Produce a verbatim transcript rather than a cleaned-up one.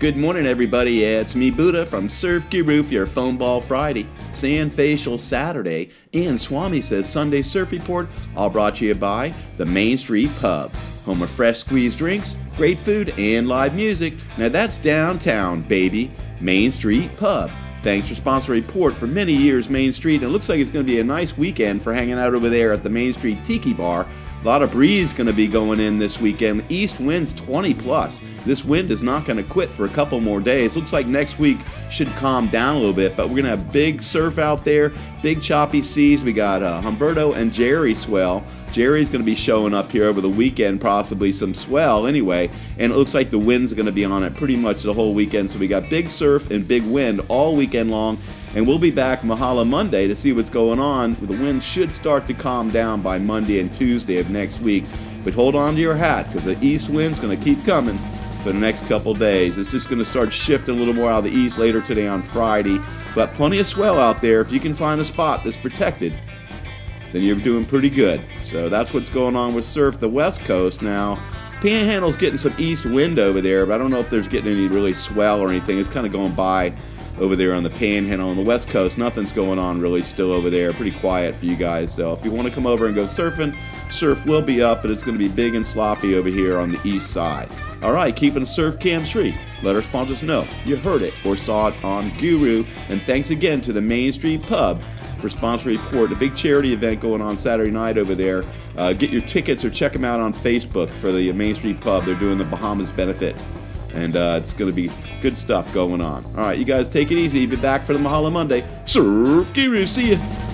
Good morning, everybody. Yeah, it's me, Buddha, from Surf Guru for your Foam Ball Friday, Sand Facial Saturday, and Swami Says Sunday Surf Report, all brought to you by the Main Street Pub, home of fresh squeezed drinks, great food, and live music. Now that's downtown, baby. Main Street Pub. Thanks for sponsoring report for many years, Main Street. And it looks like it's going to be a nice weekend for hanging out over there at the Main Street Tiki Bar. A lot of breeze going to be going in this weekend. East winds twenty plus. This wind is not going to quit for a couple more days. Looks like next week should calm down a little bit, but we're going to have big surf out there, big choppy seas. We got uh, Humberto and Jerry swell. Jerry's going to be showing up here over the weekend, possibly some swell anyway, and it looks like the winds are going to be on it pretty much the whole weekend. So we got big surf and big wind all weekend long, and we'll be back Mahala Monday to see what's going on. The winds should start to calm down by Monday and Tuesday of next week, but hold on to your hat because the east wind's going to keep coming for the next couple days. It's just going to start shifting a little more out of the east later today on Friday, but plenty of swell out there. If you can find a spot that's protected, then you're doing pretty good. So that's what's going on with surf the west coast. Now, Panhandle's getting some east wind over there, but I don't know if there's getting any really swell or anything. It's kind of going by over there on the Panhandle. On the west coast, nothing's going on really still over there. Pretty quiet for you guys. So if you want to come over and go surfing, surf will be up, but it's going to be big and sloppy over here on the east side. All right, keeping Surf Cam Street. Let our sponsors know you heard it or saw it on Guru. And thanks again to the Main Street Pub for sponsoring report, a big charity event going on Saturday night over there. Uh, get your tickets or check them out on Facebook for the Main Street Pub. They're doing the Bahamas benefit, and uh, it's going to be good stuff going on. All right, you guys take it easy. Be back for the Mahala Monday. Surf Guru, see ya.